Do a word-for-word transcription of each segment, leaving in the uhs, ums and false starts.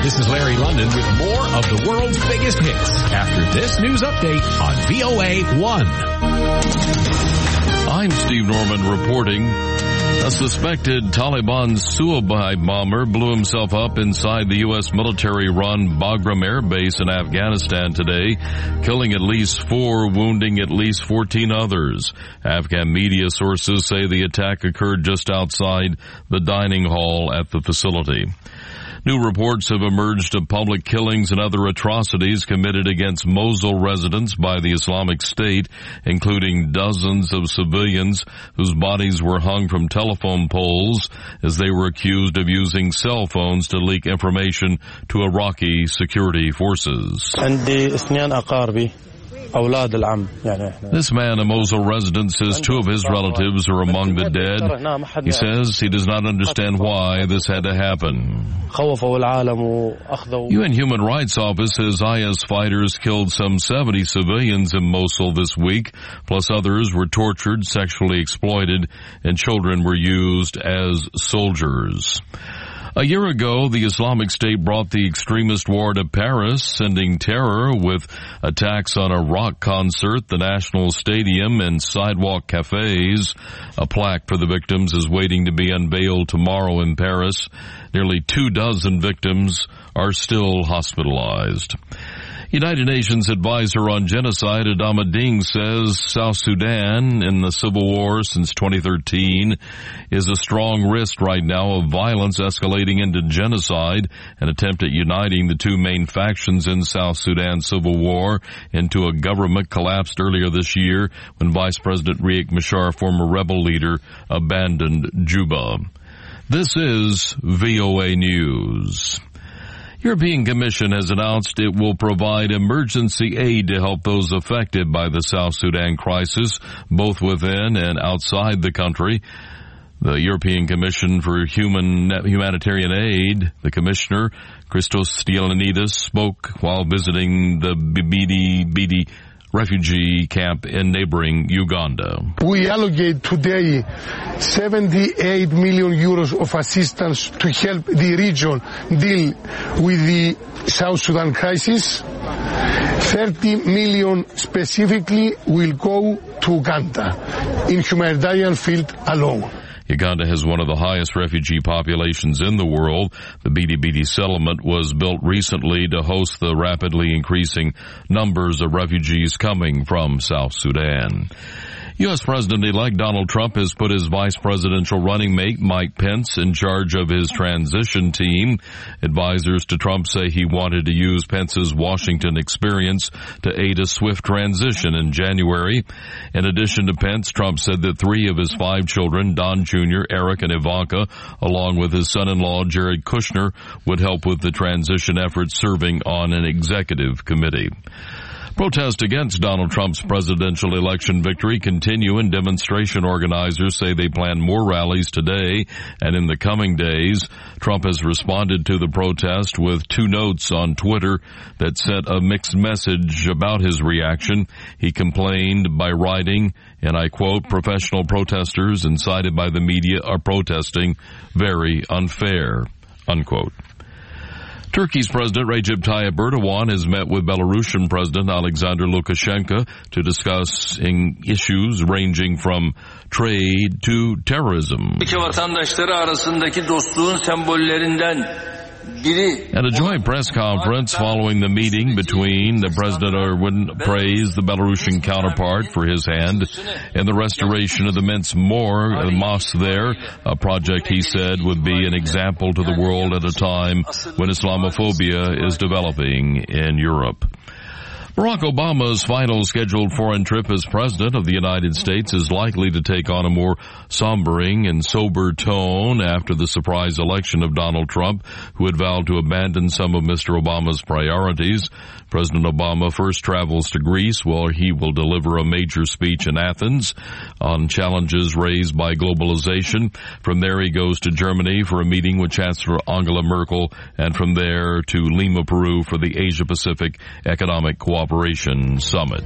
This is Larry London with more of the world's biggest hits after this news update on V O A one. I'm Steve Norman reporting. A suspected Taliban suicide bomber blew himself up inside the U S military-run Bagram Air Base in Afghanistan today, killing at least four, wounding at least fourteen others. Afghan media sources say the attack occurred just outside the dining hall at the facility. New reports have emerged of public killings and other atrocities committed against Mosul residents by the Islamic State, including dozens of civilians whose bodies were hung from telephone poles as they were accused of using cell phones to leak information to Iraqi security forces. This man, a Mosul resident, says two of his relatives are among the dead. He says he does not understand why this had to happen. U N Human Rights Office says I S fighters killed some seventy civilians in Mosul this week, plus others were tortured, sexually exploited, and children were used as soldiers. A year ago, the Islamic State brought the extremist war to Paris, sending terror with attacks on a rock concert, the National Stadium, and sidewalk cafes. A plaque for the victims is waiting to be unveiled tomorrow in Paris. Nearly two dozen victims are still hospitalized. United Nations advisor on genocide Adama Ding says South Sudan in the civil war since twenty thirteen is a strong risk right now of violence escalating into genocide, an attempt at uniting the two main factions in South Sudan's civil war into a government collapsed earlier this year when Vice President Riek Machar, former rebel leader, abandoned Juba. This is V O A News. European Commission has announced it will provide emergency aid to help those affected by the South Sudan crisis, both within and outside the country. The European Commission for Human Humanitarian Aid, the Commissioner, Christos Stylianides, spoke while visiting the Bidi Bidi refugee camp in neighboring Uganda. We allocate today seventy-eight million euros of assistance to help the region deal with the South Sudan crisis. thirty million specifically will go to Uganda in humanitarian field alone. Uganda has one of the highest refugee populations in the world. The Bidi Bidi settlement was built recently to host the rapidly increasing numbers of refugees coming from South Sudan. U S President-elect Donald Trump has put his vice presidential running mate Mike Pence in charge of his transition team. Advisors to Trump say he wanted to use Pence's Washington experience to aid a swift transition in January. In addition to Pence, Trump said that three of his five children, Don Junior, Eric, and Ivanka, along with his son-in-law Jared Kushner, would help with the transition efforts, serving on an executive committee. Protests against Donald Trump's presidential election victory continue, and demonstration organizers say they plan more rallies today and in the coming days. Trump has responded to the protest with two notes on Twitter that sent a mixed message about his reaction. He complained by writing, and I quote, "Professional protesters incited by the media are protesting very unfair," unquote. Turkey's President Recep Tayyip Erdogan has met with Belarusian President Alexander Lukashenko to discuss issues ranging from trade to terrorism. İki vatandaşları arasındaki dostluğun sembollerinden At a joint press conference following the meeting between the President Erdogan praised the Belarusian counterpart for his hand in the restoration of the Minsk mosque there, a project he said would be an example to the world at a time when Islamophobia is developing in Europe. Barack Obama's final scheduled foreign trip as President of the United States is likely to take on a more sombering and sober tone after the surprise election of Donald Trump, who had vowed to abandon some of Mister Obama's priorities. President Obama first travels to Greece, where he will deliver a major speech in Athens on challenges raised by globalization. From there, he goes to Germany for a meeting with Chancellor Angela Merkel, and from there to Lima, Peru for the Asia-Pacific Economic Cooperation Summit.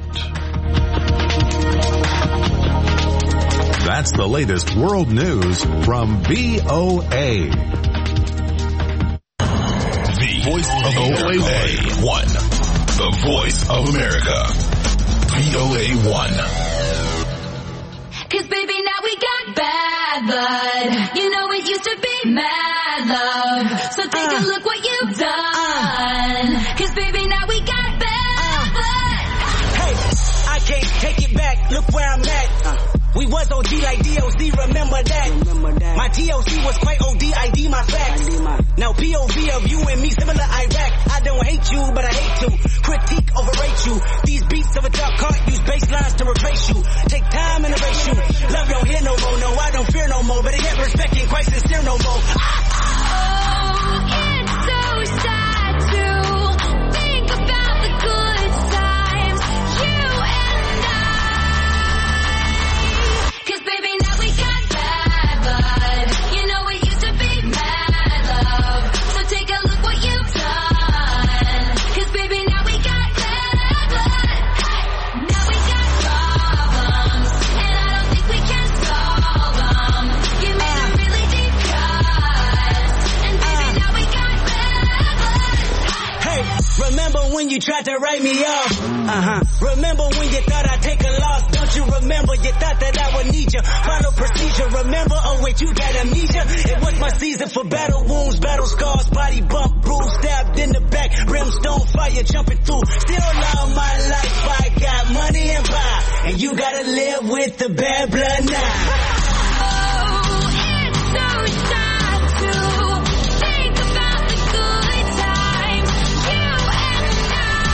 That's the latest world news from V O A. V voice of V O A one. The voice of America. V O A one. Cause baby, now we got bad blood. You know it used to be mad love. So take uh, a look what you've done. Uh, Cause baby, now we got bad uh, blood. Hey, I can't take it back. Look where I'm at. Uh, we was O G like D O C, remember that. remember that. My T O C was quite O D, I D my facts. I D my... Now P O V of you and me, similar Iraq. I don't hate you, but I hate to critique, overrate you. These beats of a dark heart use bass lines to replace you. Take time and erase you. Love don't hear no more, no, I don't fear no more. Better yet, respect ain't quite sincere no more. Oh, it's so sad to think about the good times, you and I. Cause baby, now we got bad blood. You know it used to be mad love. So take a look what you've done. Cause baby, now we got bad blood. Now we got problems, and I don't think we can solve them. You made a really deep cut, and baby, now we got bad blood. Hey, remember when you tried to write me off? Uh-huh. Remember when you thought I'd take a loss? Don't you remember? You thought that I would need you. Final procedure, remember? Oh wait, you got amnesia. It was my season for battle wounds, battle scars, body bump, bruise, stabbed in the back, brimstone fire jumping through. Still love my life, I got money and power, and you gotta live with the bad blood now. Oh, it's so sad to think about the good times, you and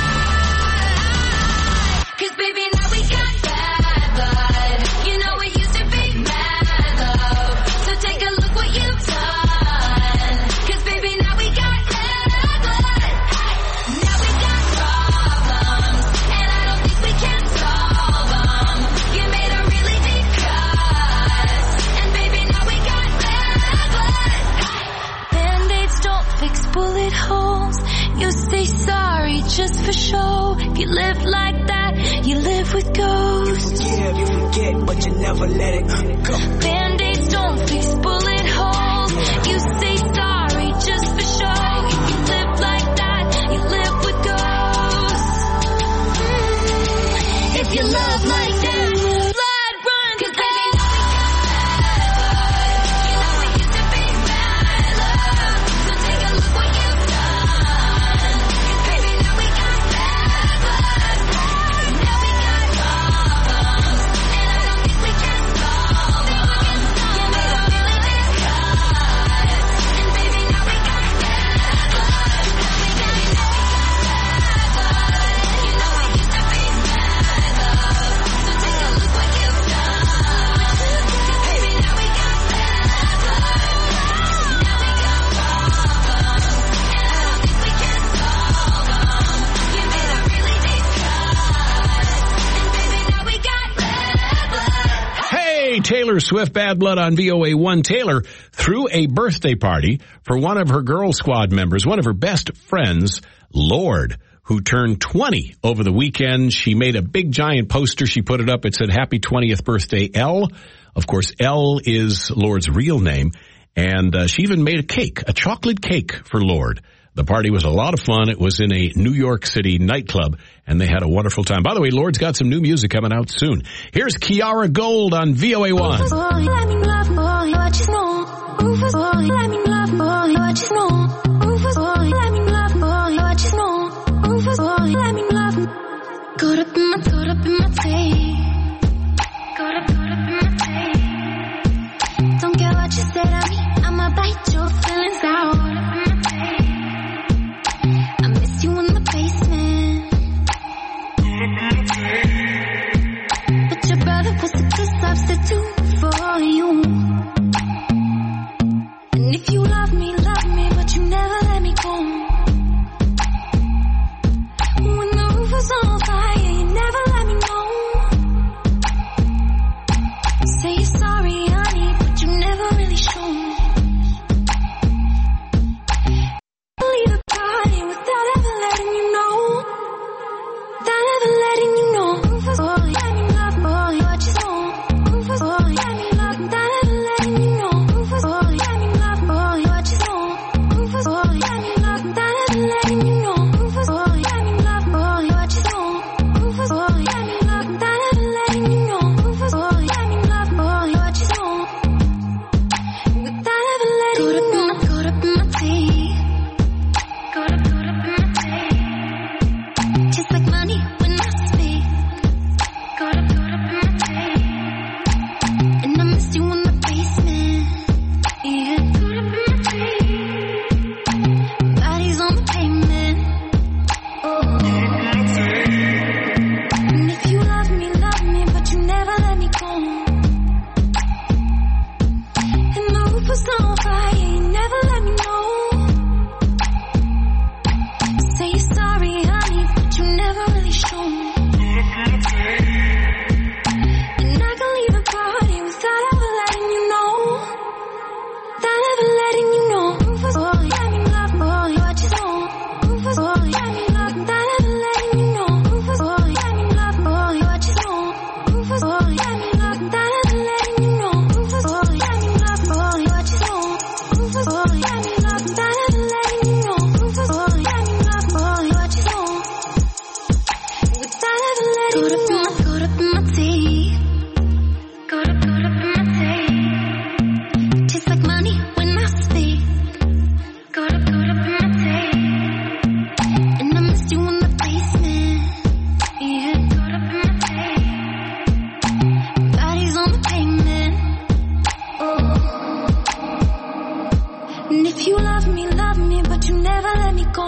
I. Cause baby, now we got bad blood. You know it used to be mad love. So take a look what you've done. Cause baby, now we got bad blood. Now we got problems, and I don't think we can solve them. You made a really deep cut, and baby, now we got bad blood. Band-aids don't fix bullet holes. You say sorry just for show. If you live like that, you live with ghosts. Yeah, you forget, but you never let it go. Band-aids don't fix bullet holes. You say sorry just for show. If you live like that, you live with ghosts. Mm. If you love like that, blood run. Cause baby, now we got bad blood. You know it used to be mad love. So take a look what you've done. Cause baby, now we got bad blood. Now we got problems, and I don't think we can solve them. You made a really deep cut, and baby, now we got bad blood. Baby, now we got bad blood. You know it used to be mad love. So take a look what you've done. Cause baby, now we got bad blood. Now we got problems, and I don't think we can solve them. You made a really deep cut, and baby, now we got bad blood. Hey, Taylor Swift, Bad Blood on V O A one. Taylor threw a birthday party for one of her Girl Squad members, one of her best friends, Lorde, who turned twenty over the weekend. She made a big giant poster. She put it up. It said, "Happy twentieth birthday, Elle." Of course, Elle is Lorde's real name. And uh, she even made a cake, a chocolate cake for Lorde. The party was a lot of fun. It was in a New York City nightclub, and they had a wonderful time. By the way, Lorde's got some new music coming out soon. Here's Kiara Gold on V O A one. Rufus boy, let me love boy, what you know. Rufus boy, let me love boy, what you know. Rufus boy, let me love boy, what you know. Rufus boy, let me love. Caught up in my, caught up in my tape. Caught up, caught up in my tape. Don't care what you said of me, I'ma bite your feelings out. Caught up in my tape. I miss you in the basement. But your brother was a good substitute for you. And if you love me, love me, but you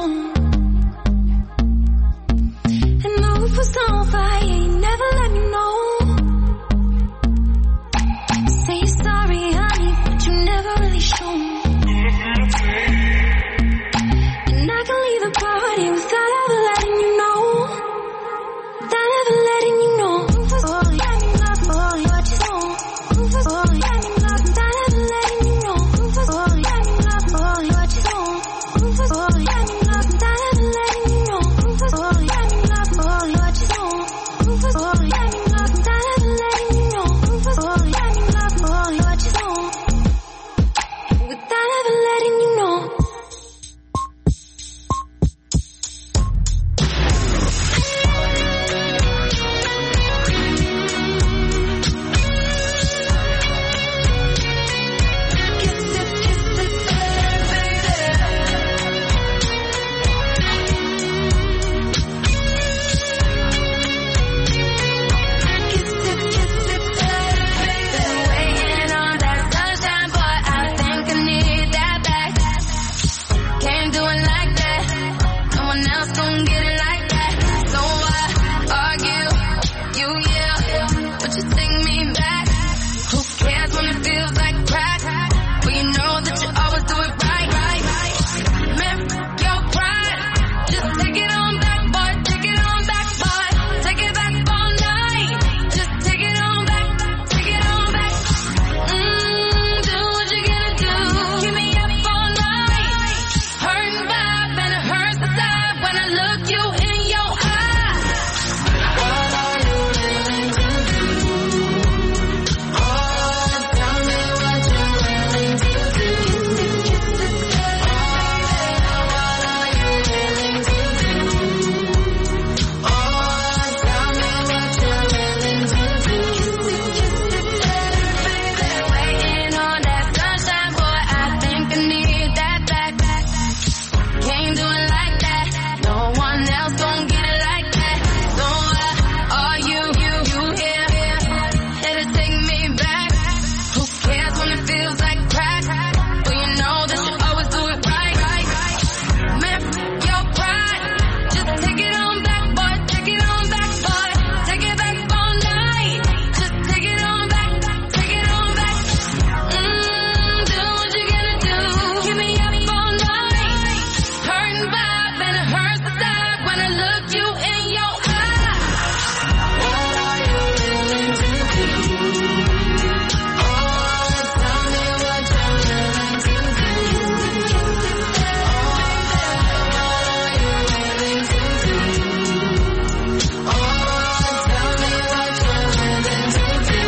home. And the roof was on fire, you never let me know. Say you're sorry, honey, but you never really show me. And I can leave the party without ever letting you know. Without ever letting you know. Roof was on, got me locked, boy, what you want? Roof was on, got me locked, without ever letting you know. Roof was on, got me locked, boy, what you want? Roof was on, got me locked, without ever letting you know. Roof was on, got me locked, boy, what you want? Roof was on, got me locked, without ever letting you know. Roof was on, got me locked, boy, what you want? Without ever letting you know. Waiting on that sunshine, boy, I think I need that back. Can't do it like that. No one else gon' get it like that. So I argue, you yeah, but you take me back. Who cares when it feels like crack? But you know that you always do it right, right, right. Man, your pride, just take it on back, boy. Take it on back, boy. Take it back all night. Just take it on back, take it on back. Mmm, do what you gotta do. Keep me up all night. Hurting vibe and it hurts inside when I look you in your eyes. What are you willing to do? Oh, tell me what you're willing to do. What are you willing to do? Oh, tell me what you're willing to do. Waiting on that sunshine, boy, I think I need that back. Can't do it like that. No one else gon' get it like that. So why are you, you, you here? Here to take me back. Who cares when it feels like crack? But you know that you always do it right, right, right. Man, your pride, just take it on back, boy. Take it on back, boy. Take it back all night. Just take it on back, take it on back. Mmm, do what you gotta do. Keep me up all night. Hurting vibe and it hurts inside when I look you in your eyes. What are you willing to do? Oh, tell me what you're willing to do. Oh, what are you willing to do? Oh, tell me what you're willing to do.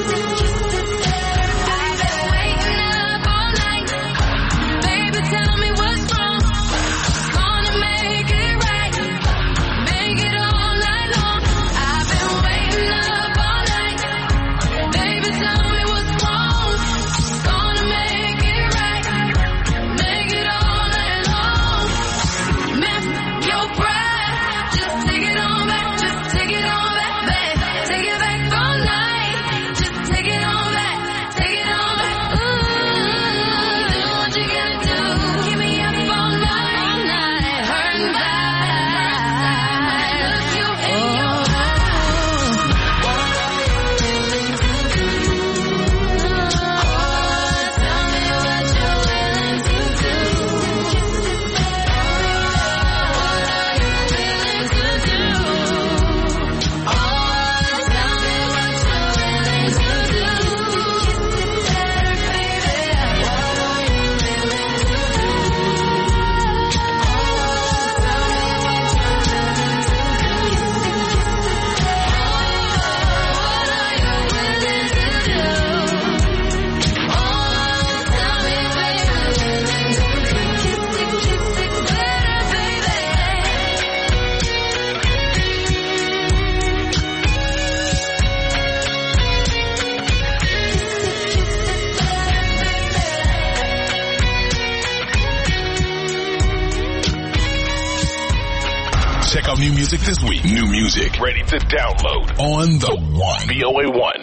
I've been waiting up all night. Baby, tell me what's wrong. Gonna make it right. Make it all night long. I've been waiting up all night. Baby, tell me what's wrong. Gonna make it right. Make it all night long. Man, your pride, just take it on back. Just take it on back, babe. Take it back all night. Just take it on back. Take it on back. Ooh, do what you gotta do. Keep me up all night, night. Hurting vibe. Look you in your eyes. What are you willing to do? Oh, tell me what you're willing to do. What are you willing to do? Oh, tell me what you're willing to do. Check out new music this week. New music ready to download on the One. V O A one.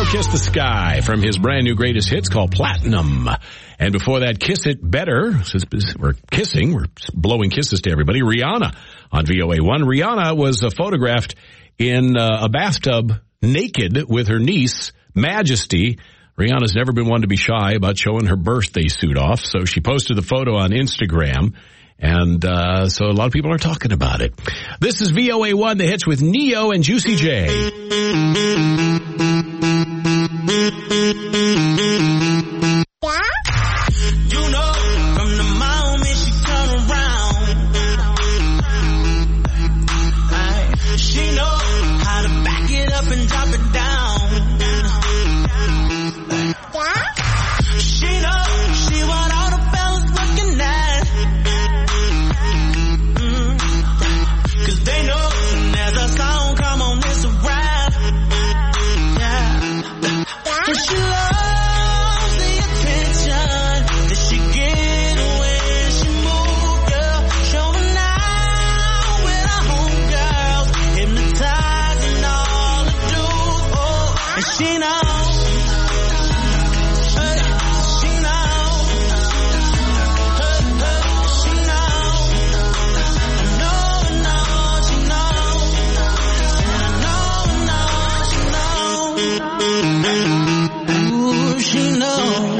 Neo, Kiss the Sky, from his brand new greatest hits called Platinum. And before that, Kiss It Better. Since we're kissing, we're blowing kisses to everybody. Rihanna on V O A one. Rihanna was uh, photographed in uh, a bathtub naked with her niece, Majesty. Rihanna's never been one to be shy about showing her birthday suit off, so she posted the photo on Instagram. And uh, so a lot of people are talking about it. This is V O A one, the hits with Neo and Juicy J. You know, from the moment she turned around, I, she know how to back it up and drop it down. She know she want all the fellas looking at. Mm. Cause they know there's a song come on this rap. Yeah. And she loves the attention that she get when she move, girl. Showing out with her homegirls, hypnotizing all the dudes. Oh, and she knows. Hey, she knows. Hey, hey, she knows. I know, I know, she knows. And I know, I know, she knows. Ooh, she knows.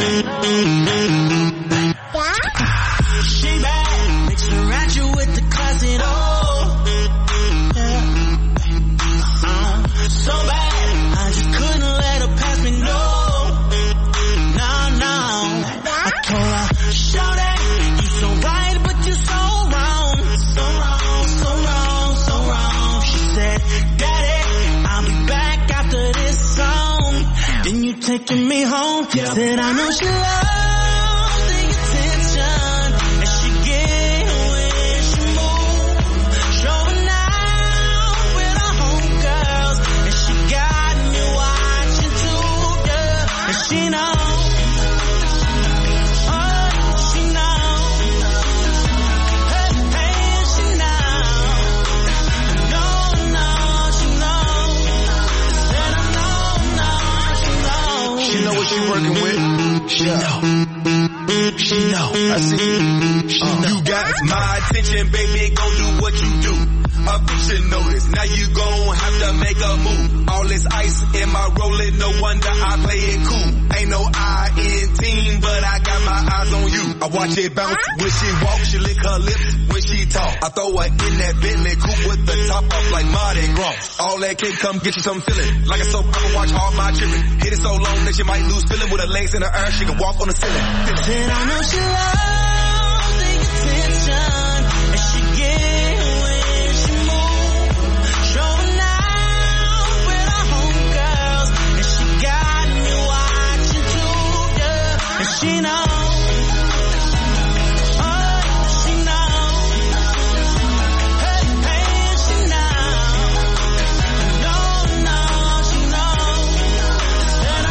She bad, makes her at you with the classic. Oh, yeah. Um, so bad, I just couldn't let her pass me. No, no, no. I told her, shorty, you so right, but you so wrong, so wrong, so wrong, so wrong. She said, Daddy, I'll be back after this song. Then you taking me home. Said I know she loves the attention that she get when she move. Showing out with her homegirls, and she got me watching too, yeah. And she knows. Oh, she knows. Hey, hey, she knows. No, no, she knows. Said I know, no, she knows. She know what she working with. She know. She know. I see you. She know. You got my attention, baby, go do what you do. A bitch should know this. Now you gon' have to make a move. All this ice in my rolling, no wonder I play it cool. Ain't no I in team, but I got my eyes on you. I watch it bounce when she walk, she lick her lips when she talk. I throw her in that Bentley coupe with the top off like Mardi Gras. All that cake come get you some feeling. Like a soap opera, watch all my children. Hit it so long that she might lose feeling. With her legs in the air, she can walk on the ceiling. Said I know she loves the attention that she get when she move. Showing out with her homegirls, and she got me watching too, yeah. And she knows. Oh, she knows. Hey, hey, she knows. No, no, she knows. Said I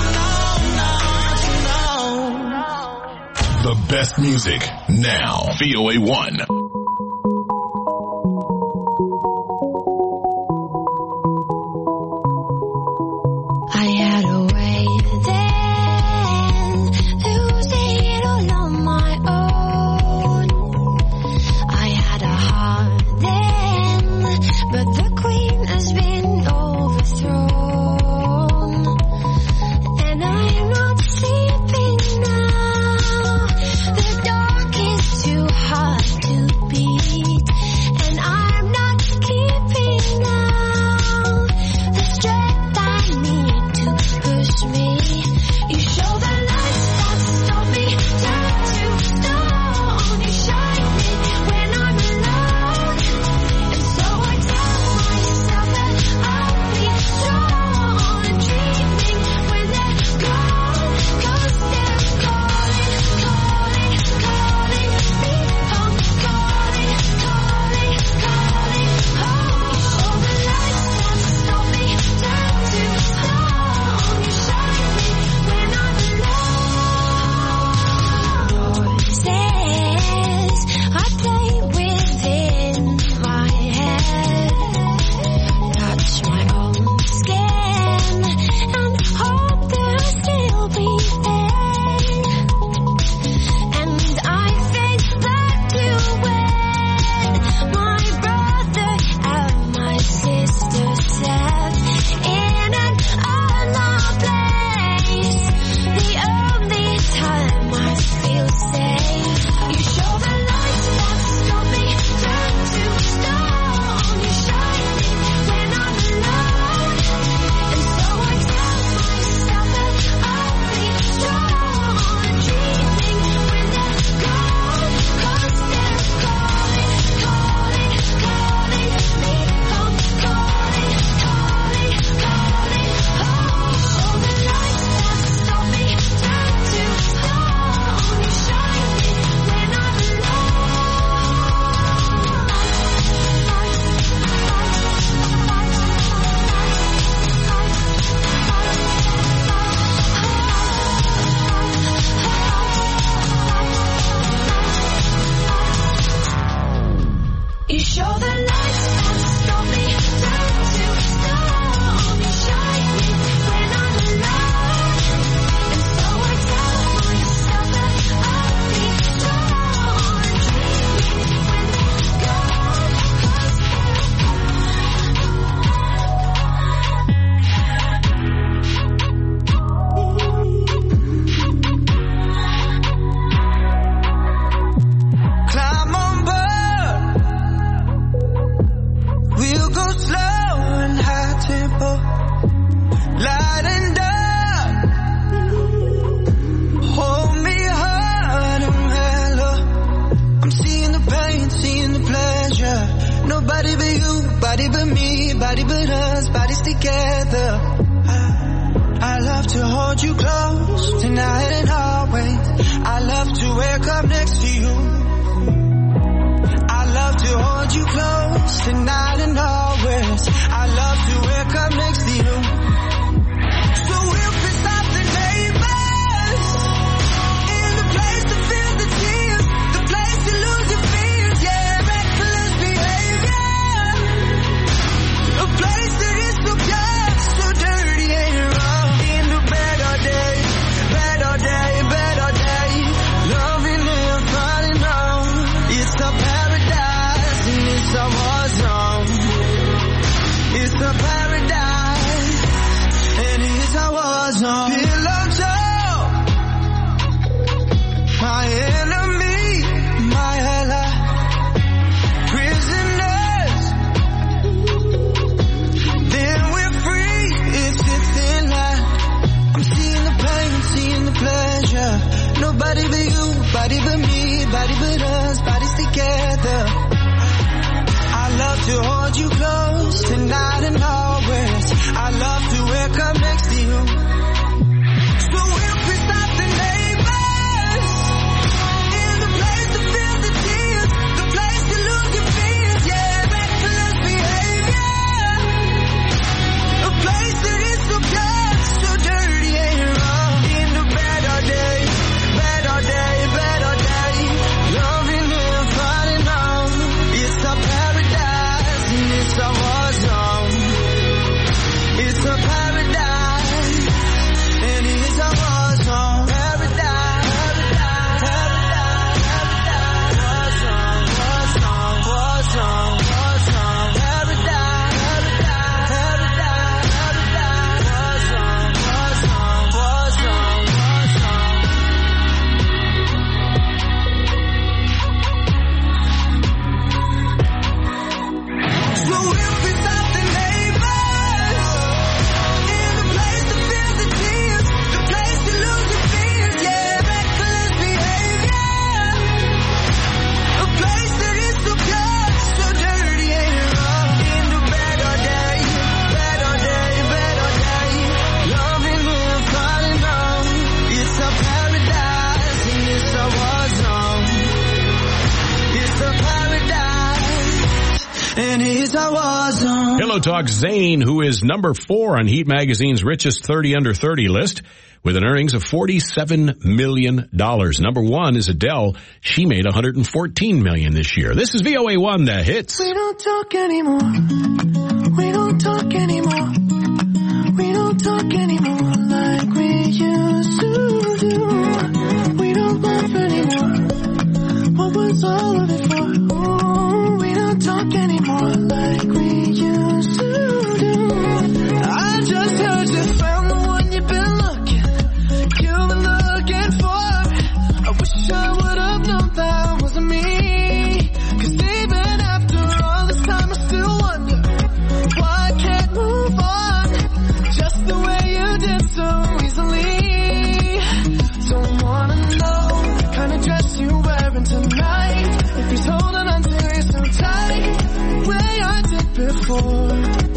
know, no, she knows. The best music now. V O A one. I had a way then, losing it all on my own. I had a heart then, but the queen has been overthrown. And I'm not sleeping now. The dark is too hard to nobody but us, bodies together. I love to hold you close tonight and always. I love to wake up next to you. I love to hold you close tonight and always. I love to wake up next to you. So we'll piss off the neighbors in the place to feel the tears, the place to lose your fears, yeah, reckless behavior, a place that is so pure, so dirty and wrong. In the better day, better day, better day, loving and falling on. It's a paradise and it's a war zone. It's a paradise and it's a war zone. Pillow talk, my enemy, my ally, prisoners. Then we're free. It's it's in line. I'm seeing the pain, seeing the pleasure. Nobody but you, body but me, body but us, bodies together. I love to hold you close tonight and always. I love to wake up next to you. So we'll piss off the neighbors in the place to feel the tears, the place to lose your fears, yeah, reckless behavior, a place that is so pure, so dirty and wrong. In the better day, better day, better day, loving and falling on. It's a paradise and it's a war zone. It's a paradise and it's a war zone. Paradise, paradise, paradise, war zone, war zone, war zone, paradise, paradise, paradise, war zone, war zone, war zone, war zone. So we'll piss off the neighbors in the place to feel the tears, the place to lose your fears, yeah, reckless behavior, a place that is so pure, so dirty and wrong. In the better day, better day, better day, loving and falling on. It's a paradise and it's a war zone. It's a paradise and it's a war zone. Pillow Talk Zayn, who is number four on Heat Magazine's richest thirty under thirty list with an earnings of forty-seven million dollars. Number one is Adele. She made one hundred fourteen million dollars this year. This is V O A one, The Hits. We don't talk anymore. We don't talk anymore. We don't talk anymore like we used to do. We don't laugh anymore. What was all of it for? Ooh, we don't talk anymore like we used to do. I just heard you found the one you've been looking, you've been looking for. I wish I would have known that wasn't me. 'Cause even after all this time I still wonder why I can't move on just the way you did so easily. Don't wanna know the kind of dress you're wearing tonight, if he's holding on to you so tight, the way I did before.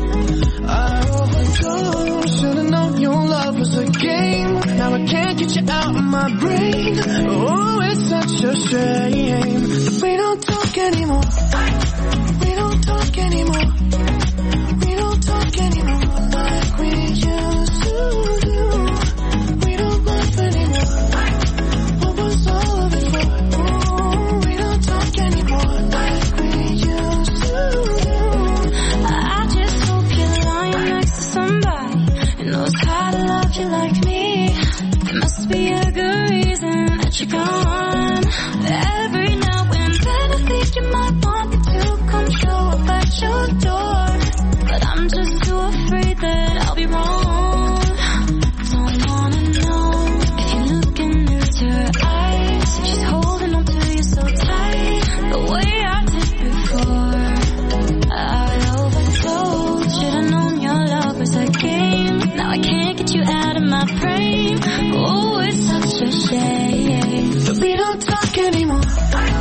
I overdosed, should've known your love was a game. Now I can't get you out of my brain. Oh, it's such a shame that we don't talk anymore. We don't talk anymore. We don't talk anymore like we used to do. We don't laugh anymore. What was all of it for? Ooh, we don't talk anymore like we used to do. I just hope you're lying next to somebody who knows how to love you like me. There must be a good reason that you're gone. Every now and then I think you might want me to come show up at your door, but I'm just too afraid that I'll be wrong. Don't wanna know if you're looking into her eyes, if she's holding on to you so tight, the way I did before. I overdosed, should've known your love was a game. Now I can't get you out of my brain. Oh, it's such a shame But we don't talk anymore.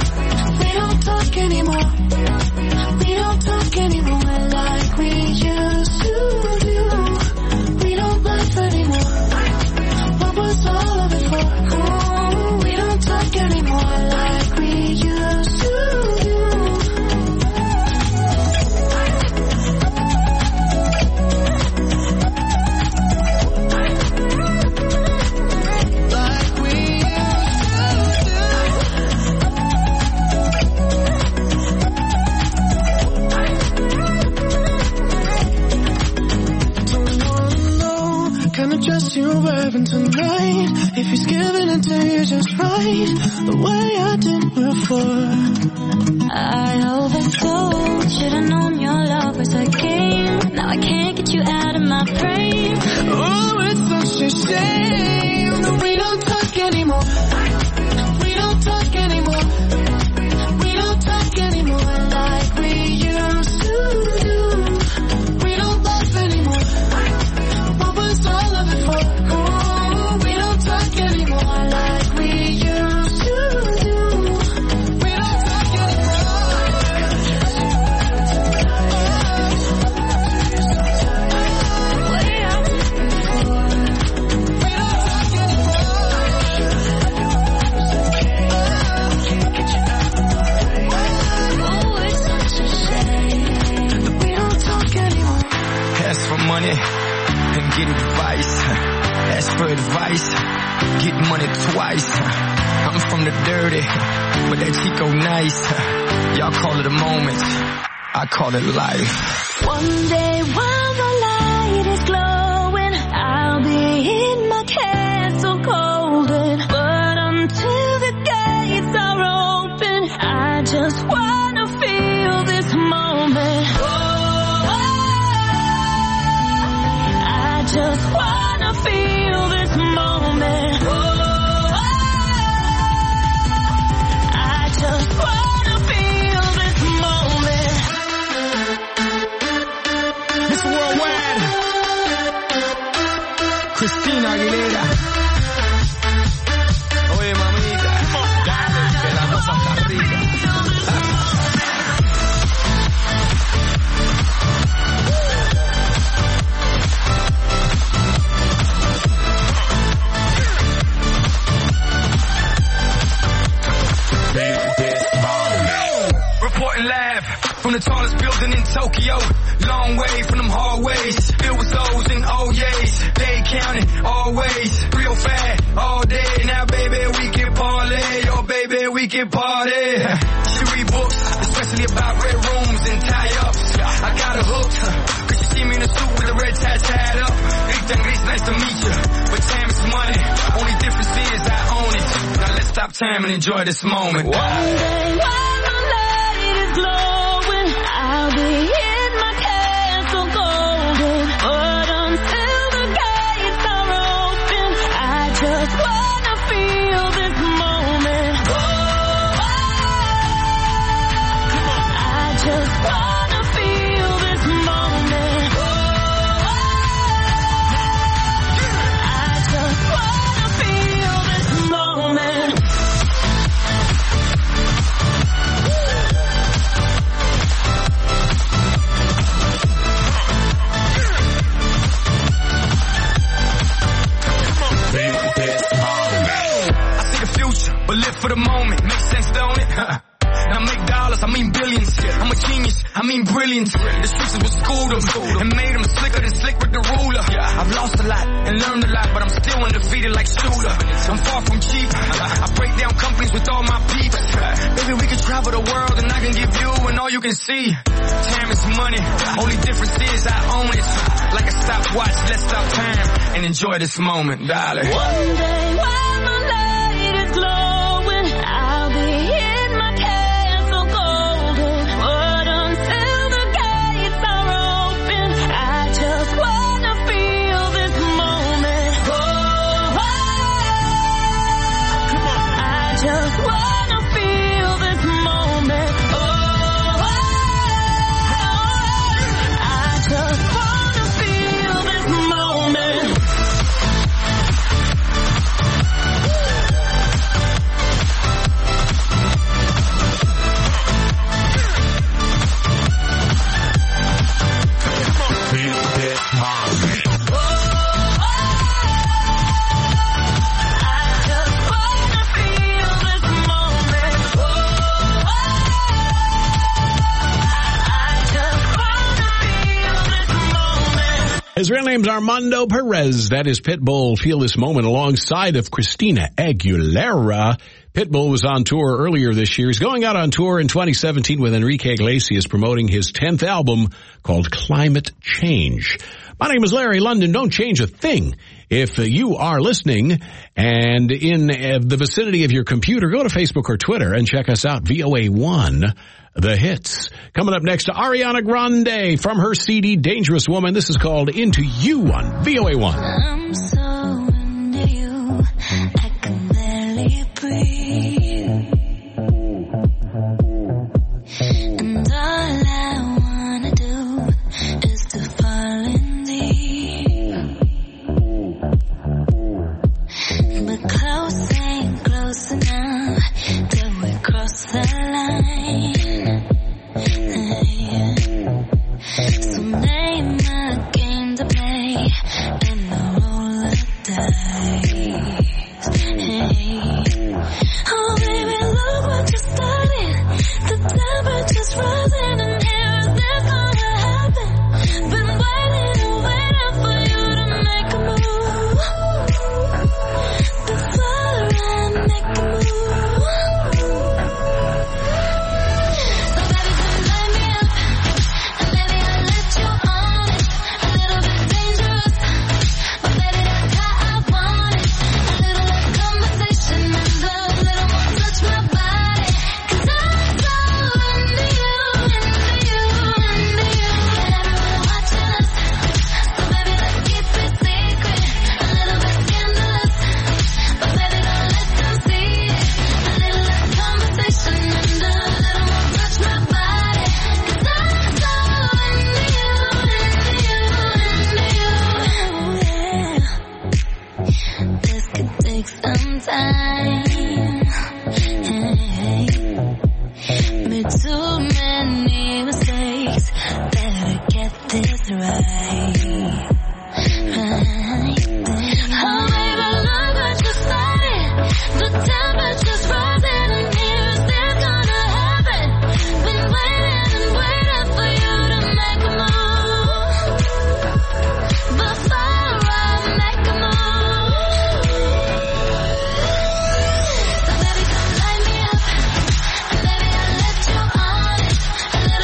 We don't talk anymore. We don't talk anymore like we used driving tonight. If he's giving it to you just right, the way I did before. I oversold, should've known your love was a game. Now I can't get you out of my brain. Oh, it's such a shame that we don't talk anymore. We don't talk anymore. We don't talk anymore like we used to do. We don't laugh anymore. What was all of it for? Oh, we don't talk anymore like we used to do. We don't talk Ask for money and get advice. Ask for advice, get money twice. I'm from the dirty, but that Chico nice. Y'all call it a moment, I call it life. One day while the light is glowing, I'll be in my castle golden. But until the gates are open, I just wanna feel this moment. I just wanna feel this moment. I just wanna feel this moment. Miss Worldwide, Christina Aguilera. Oye, mamita, dale, que la cosa está rica. Reporting live from the tallest building in Tokyo. Long way from them hallways, filled with O's and O's. They counting always, real fat all day. Now baby we can parlay, oh baby we can party. She read books, especially about red rooms and tie-ups. I got her hooked, cause she see me in a suit with a red tie tied up. Rita Gris, nice to meet you, but time is money. Only difference is I own it. Now let's stop time and enjoy this moment. One day while the light is glowing, I'll be in my castle golden. But until the gates are open, I just wanna feel this moment. I just wanna feel this moment. I just wanna feel this moment. I see the future, but live for the moment. Makes sense, don't it? Now make dollars, I mean billions. I'm a genius, I mean brilliant. The streets was schooled them and made them slicker than slick with the ruler. I've lost a lot and learned a lot, but I'm still undefeated like Shooter. I'm far from cheap. I break down companies with all my peeps. Baby, we can travel the world and I can give you and all you can see. Time is money, only difference is I own it. Like a stopwatch, let's stop time and enjoy this moment, darling. One day while the light is glowing, I'll be in my castle golden. But until the gates are open, I just wanna feel this moment. I just wanna feel this moment. I just wanna feel this moment. His real name's Armando Perez. That is Pitbull. Feel this moment alongside of Christina Aguilera. Pitbull was on tour earlier this year. He's going out on tour in twenty seventeen with Enrique Iglesias, promoting his tenth album called Climate Change. My name is Larry London. Don't change a thing. If you are listening and in the vicinity of your computer, go to Facebook or Twitter and check us out, V O A one, The Hits. Coming up next to Ariana Grande from her C D Dangerous Woman. This is called Into You on V O A one. I'm so into you, I can barely breathe. And all I wanna do is to fall in deep. But close ain't close enough till we cross the line. So name a game to play and a roll of dice. Hey. Oh baby, look what you started. The temperature's rising and here is this gonna happen. Been waiting and waiting for you to make a move. Before I make a move. So baby, just light me up. And baby, I'll let you on it. A little bit dangerous, but baby, that's how I want it. A little less conversation and a little more touch my body. 'Cause I'm so into you, into you, into you. And everyone watching us, so baby, let's keep it secret. A little bit scandalous, but baby, don't let them see it. A little less conversation and a little more touch my body. 'Cause I'm so into you, into you, into you. Yeah. This could take some time. Hey. Made too many mistakes. Better get this right. Right. Oh baby, look what you started. The temperature's rising and here is this gonna happen. Been waiting and waiting for you to make a move. Before I make a move. So baby, come light me up. And baby, I'll let you on it. A little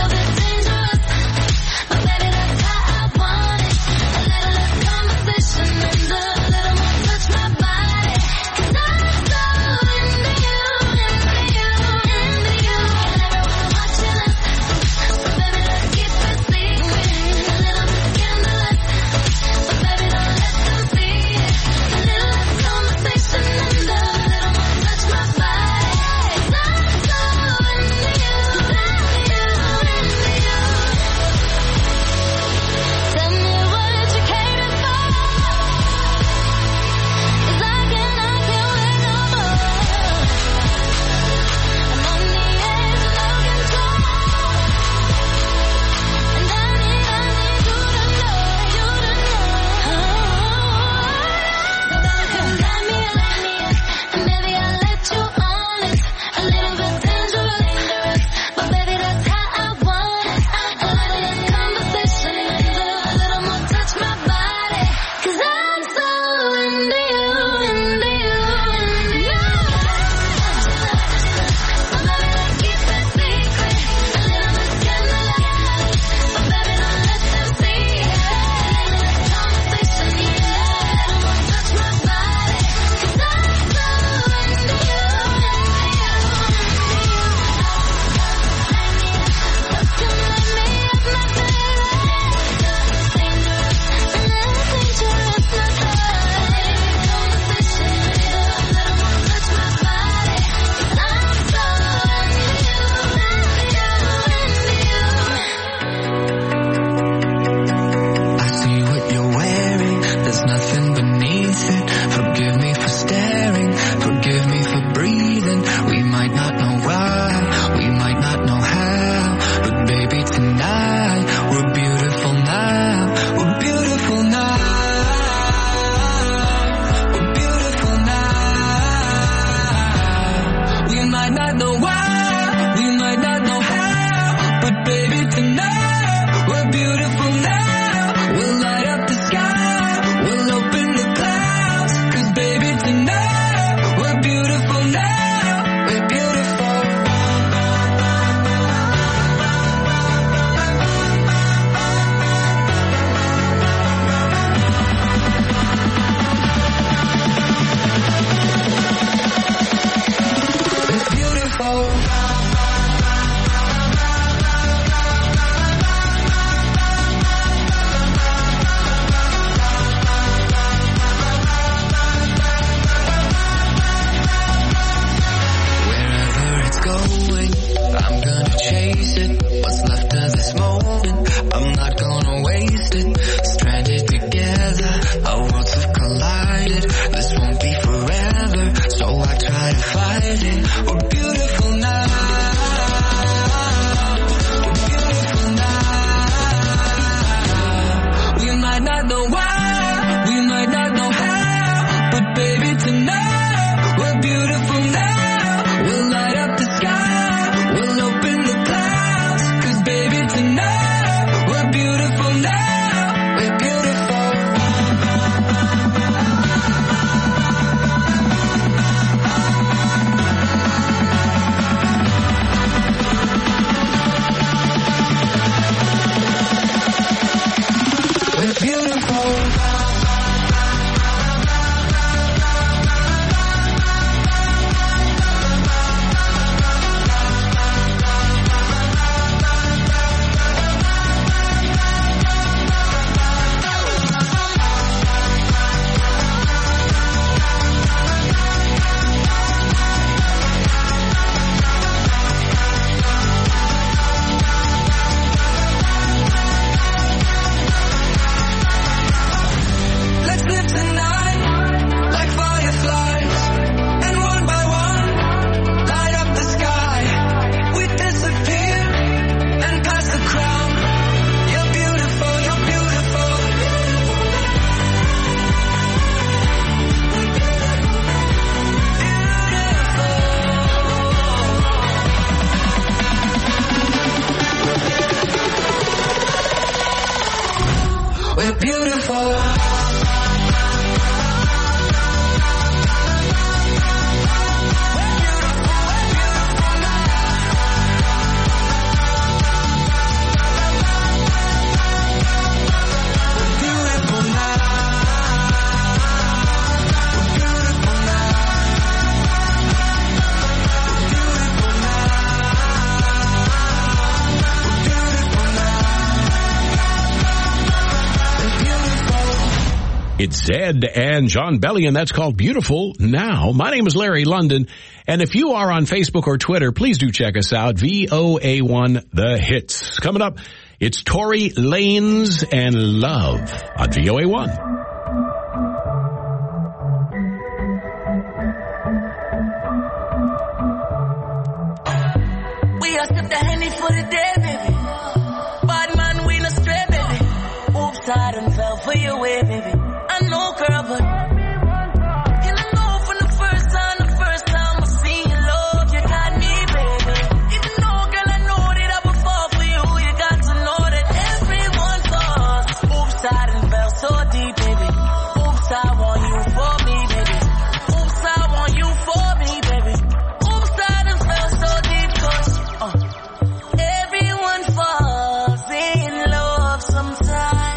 We're beautiful. It's Zed and John Bellion. That's called Beautiful Now. My name is Larry London. And if you are on Facebook or Twitter, please do check us out. V O A one The Hits. Coming up, it's Tory Lanez and Love on V O A one. We are sip the Henny for the day, baby. Bad man, we no stray, baby. Oops, I done fell for your way, baby. I know, girl, but and I know from the first time, the first time I seen your love, you got me, baby. Even though, girl, I know that I would fall for you, you got to know that everyone falls. Oops, I done fell so deep, baby. Oops, I want you for me, baby. Oops, I want you for me, baby. Oops, I done fell so deep, cause uh, everyone falls in love sometimes.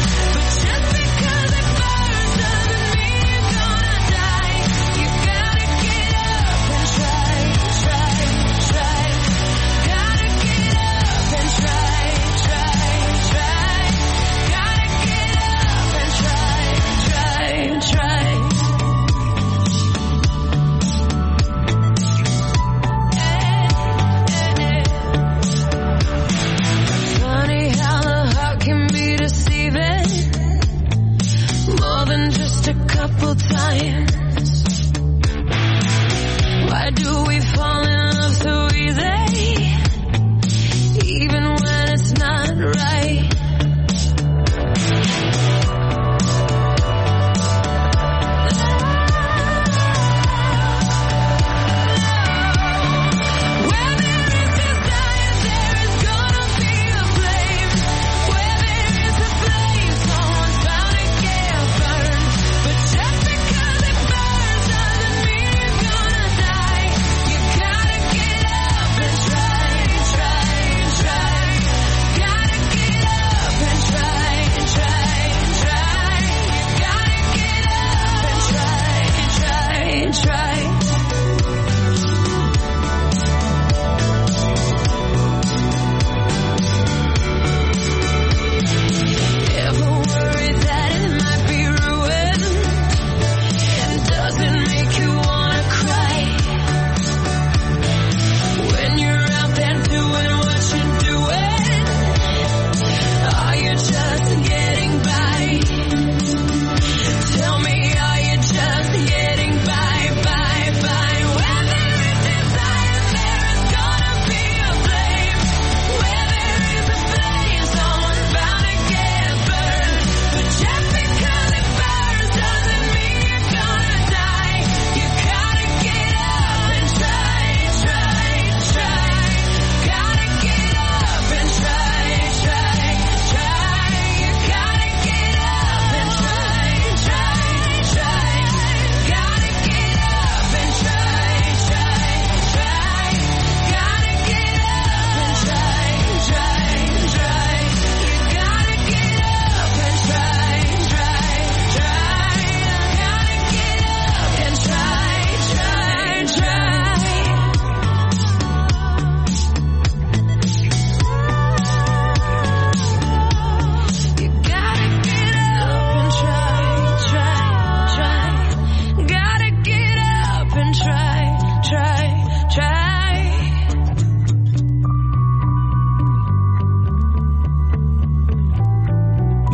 You gotta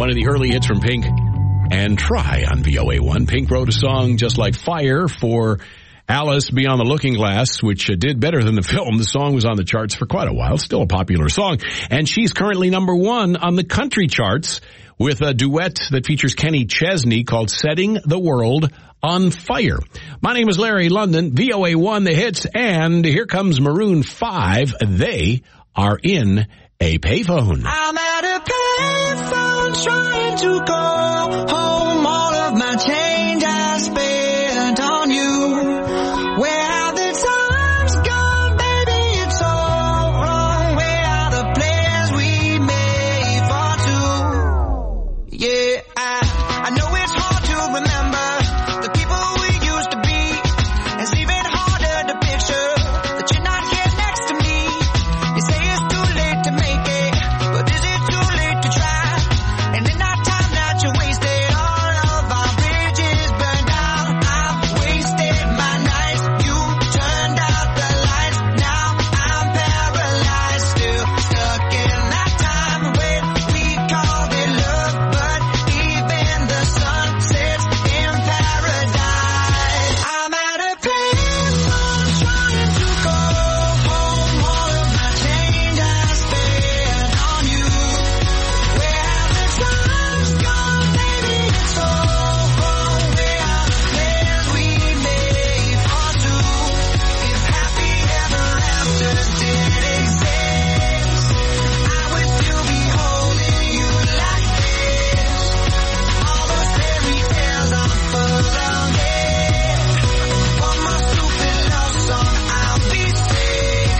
one of the early hits from Pink and Try on V O A one. Pink wrote a song just like Fire for Alice Beyond the Looking Glass, which uh, did better than the film. The song was on the charts for quite a while, still a popular song. And she's currently number one on the country charts with a duet that features Kenny Chesney called Setting the World on Fire. My name is Larry London, V O A one, the hits, and here comes Maroon five. They are in a payphone. I'm at a payphone trying to go home. All of my change I spent on you. Where have the times gone, baby? It's all wrong. Where are the plans we made for two? Yeah, I, I know it's hard to remember the people we used to be. It's even harder to picture that you're not here next to me. You say it's too late to make it, but is it too late to try? And in that time that you wasted, all of our bridges burned down. I've wasted my nights, you turned out the lights. Now I'm paralyzed, still stuck in that time when we called it love. But even the sun sets in paradise. I'm at a payphone trying to go home. All of my change I spent on you. Where have the times gone, baby? It's all wrong. Where are the plans we made for two? If happy ever after did exist, I would still be holding you like this. All those fairy tales are full of it. One more stupid love song, I'll be sick.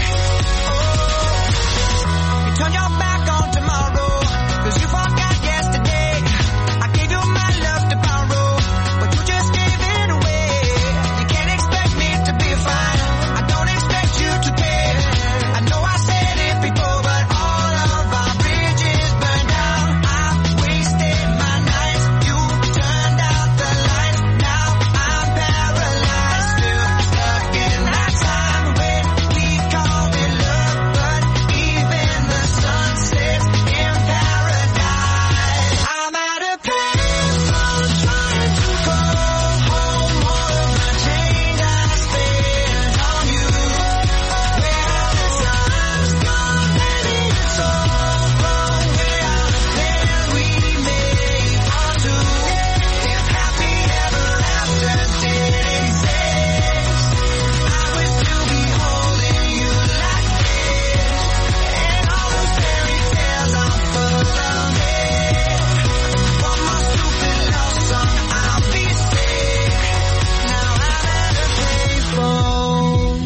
Oh, you turn your back on tomorrow, 'cause you forgot yesterday. I gave you my love to borrow, but you just gave it away. You can't expect me to be fine, I don't expect you to care. I know I said it before, but all of our bridges burned down. I've wasted my nights, you turned out the lights. Now I'm paralyzed, still stuck in that time when we called it love. But even the sun sets in paradise. I'm at a payphone trying to go home. All of my change I spent on you. Where have the times gone, baby? It's all wrong. Where are the plans we made for two? If happy ever after did exist, I would still be holding you like this. And all those fairy tales are full of it. One more stupid love song, I'll be sick. Now I'm at a payphone.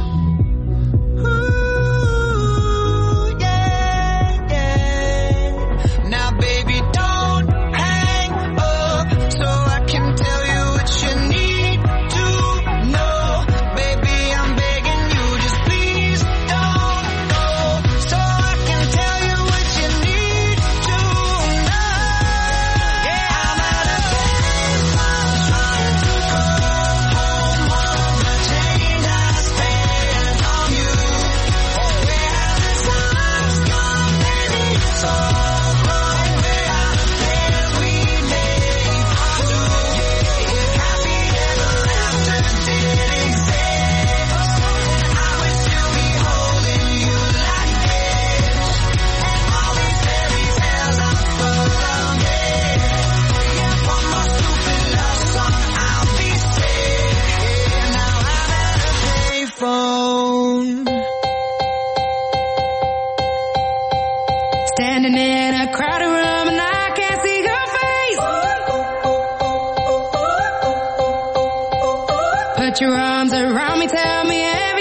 Ooh, yeah, yeah. Now baby, don't hang up so I can tell you what you need to know. Baby, I'm begging you, just please don't go, so I can tell you what you need to know. Yeah, I'm at a payphone trying to go home. All of my change I spent on you. Where have the times gone, baby? It's all wrong. Where are the plans we made for two? If happy ever after did exist, I would still be holding you like this. All these fairy tales are full of it. One more stupid love song, I'll be sick. Now I'm at a payphone. Standing in a crowded room and I can't see your face. Put your arms around me, tell me everything.